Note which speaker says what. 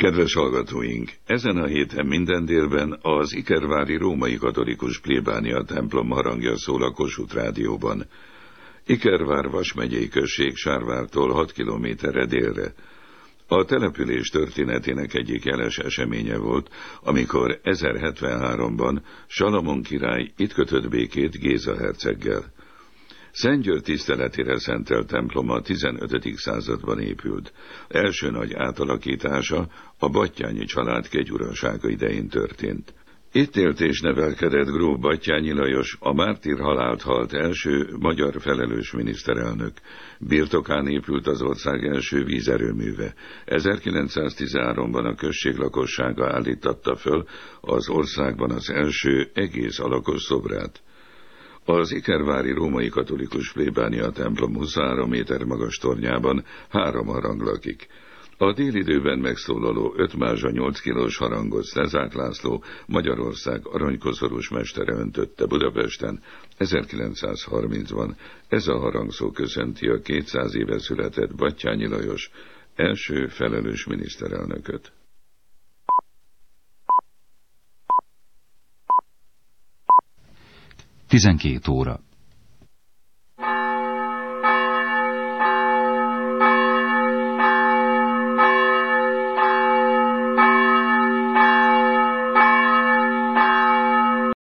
Speaker 1: Kedves hallgatóink! Ezen a héten minden délben az ikervári római katolikus plébánia templom harangja szól a Kossuth Rádióban. Ikervár Vas megyei község Sárvártól 6 kilométerre délre. A település történetének egyik jeles eseménye volt, amikor 1073-ban Salamon király itt kötött békét Géza herceggel. Szent György tiszteletére szentelt templom a 15. században épült. Első nagy átalakítása a Batthyány család kegyurasága idején történt. Itt élt és nevelkedett gróf Batthyány Lajos, a mártír halált halt első magyar felelős miniszterelnök. Birtokán épült az ország első vízerőműve. 1913-ban a község lakossága állítatta föl az országban az első egész alakos szobrát. Az ikervári római katolikus plébánia templom 23 méter magas tornyában 3 harang lakik. A délidőben megszólaló 5 mázsa 8 kilós harangot Szezák László, Magyarország aranykoszorús mestere öntötte Budapesten 1930-ban. Ez a harangszó köszönti a 200 éve született Batthyány Lajos első felelős miniszterelnököt.
Speaker 2: 12 óra.